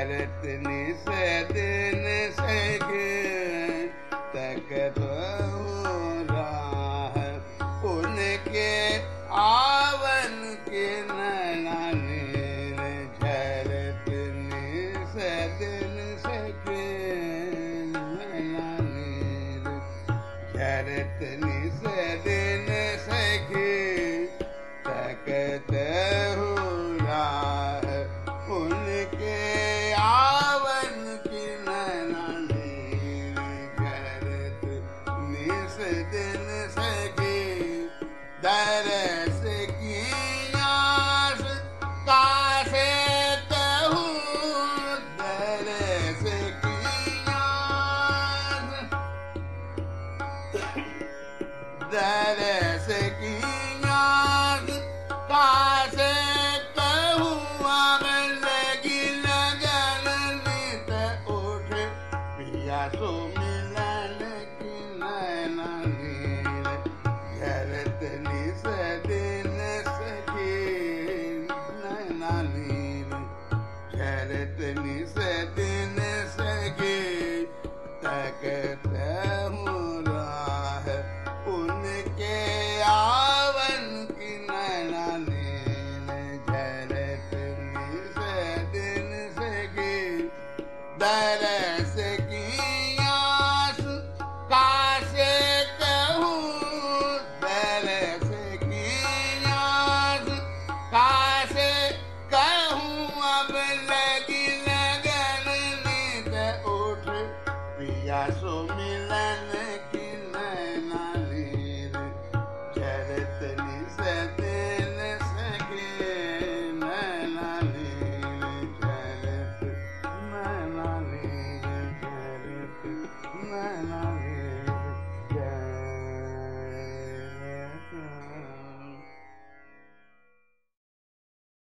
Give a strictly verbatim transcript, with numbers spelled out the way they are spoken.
झरत निस दिन सगे तकत राह उनके आवन के नैना नीर झरत निस दिन सगे नैना नीर झरत निस दिन सगे तकत राह उनके आवन की नैना नीर झरत निस दिन सगे दरस की आस कासे कहूँ दरस की आस दरस की आस कासे कहूँ अब लगी लगन नित उठ पिया सो मिलन की नैना नीर झरत निस दिन सगे नैना नीर झरत निस दिन सगे तकत राह उनके आवन की नैना नीर झरत निस दिन सगे दरस की आस कासे कहूँ दरस की आस कासे कहूँ अब लगी लगन नित उठ पिया सो मिलन